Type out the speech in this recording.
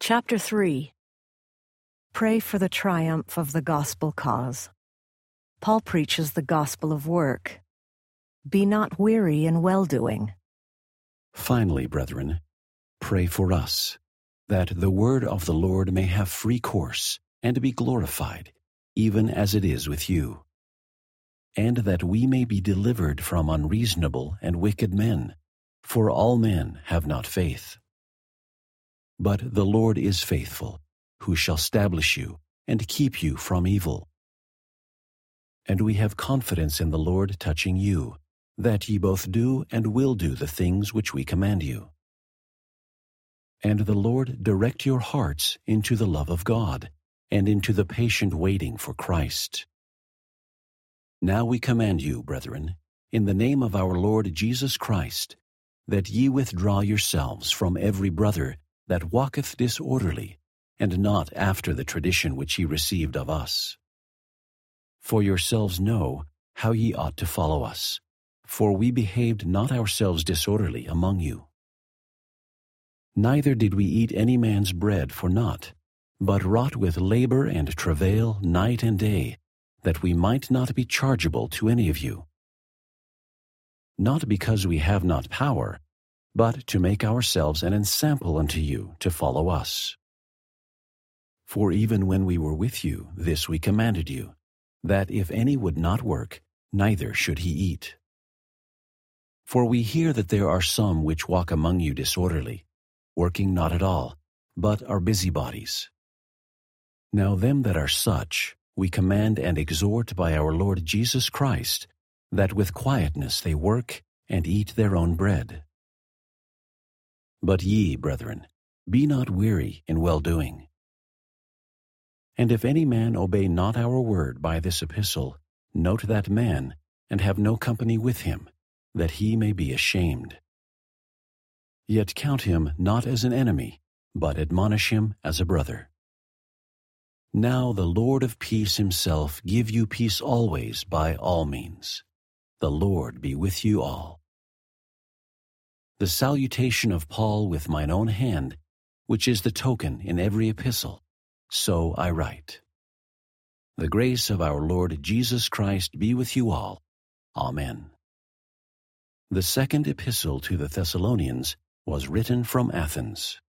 Chapter 3. Pray for the triumph of the gospel cause. Paul preaches the gospel of work. Be not weary in well-doing. Finally, brethren, pray for us, that the word of the Lord may have free course and be glorified, even as it is with you, and that we may be delivered from unreasonable and wicked men, for all men have not faith. But the Lord is faithful, who shall establish you and keep you from evil. And we have confidence in the Lord touching you, that ye both do and will do the things which we command you. And the Lord direct your hearts into the love of God, and into the patient waiting for Christ. Now we command you, brethren, in the name of our Lord Jesus Christ, that ye withdraw yourselves from every brother that walketh disorderly, and not after the tradition which ye received of us. For yourselves know how ye ought to follow us, for we behaved not ourselves disorderly among you. Neither did we eat any man's bread for naught, but wrought with labor and travail night and day, that we might not be chargeable to any of you. Not because we have not power, but to make ourselves an ensample unto you to follow us. For even when we were with you, this we commanded you, that if any would not work, neither should he eat. For we hear that there are some which walk among you disorderly, working not at all, but are busybodies. Now them that are such we command and exhort by our Lord Jesus Christ, that with quietness they work and eat their own bread. But ye, brethren, be not weary in well-doing. And if any man obey not our word by this epistle, note that man, and have no company with him, that he may be ashamed. Yet count him not as an enemy, but admonish him as a brother. Now the Lord of peace himself give you peace always by all means. The Lord be with you all. The salutation of Paul with mine own hand, which is the token in every epistle, so I write. The grace of our Lord Jesus Christ be with you all. Amen. The second epistle to the Thessalonians was written from Athens.